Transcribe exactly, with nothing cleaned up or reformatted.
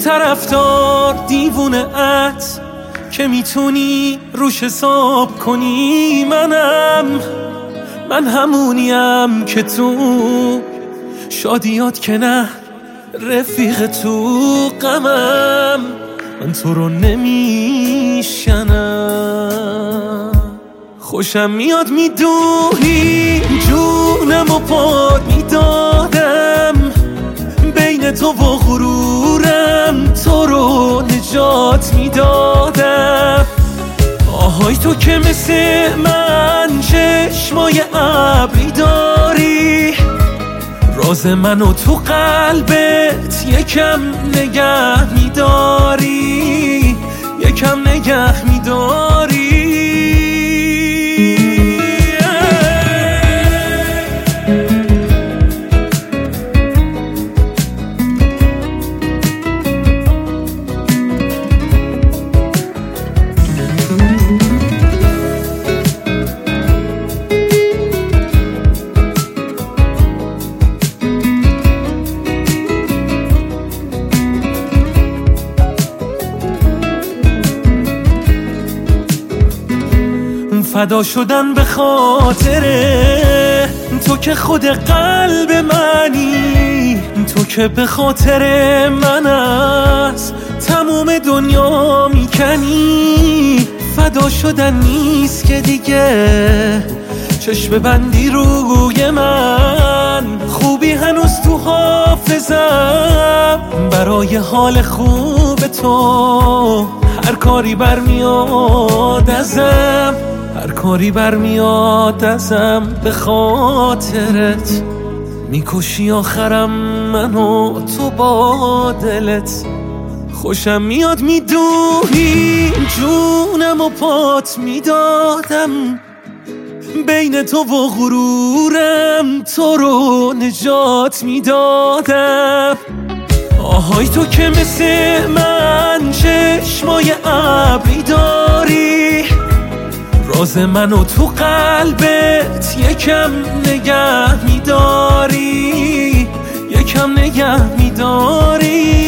طرفدار دیوونه ات که میتونی روش حساب کنی. منم من همونیم که تو شادیات که نه رفیق تو غمم. من تو رو نمیشنم. خوشم میاد میدونی جونم و پاد میدادم بین تو و غرورم، تو رو نجات میدادم. آهای تو که مثل من چشمای ابری داری، راز منو تو قلبت یکم نگه میداری، یکم نگه میداری. فدا شدن به خاطر تو که خود قلب منی، تو که به خاطر من از تموم دنیا میکنی. فدا شدن نیست که دیگه چشم بندی روی من، خوبی هنوز تو حافظم برای حال خوب تو. هر کاری برمیاد ازم، هر کاری برمیاد ازم به خاطرت. میکشی آخرم منو تو با دلت. خوشم میاد میدونی جونم و پات میدادم بین تو و غرورم، تو رو نجات میدادم. آهای تو که مثل من چشمای ابری داری، راز منو تو قلبت یکم نگه میداری، یکم نگه میداری.